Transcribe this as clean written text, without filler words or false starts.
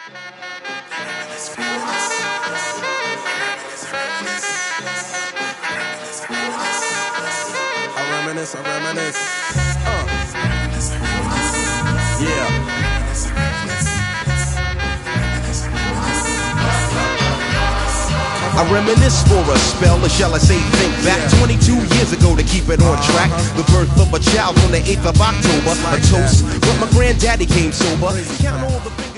I reminisce. Yeah. I reminisce for a spell, or shall I say think back 22 years ago to keep it on track. The birth of a child on the 8th of October. A toast, but my granddaddy came sober. Count all the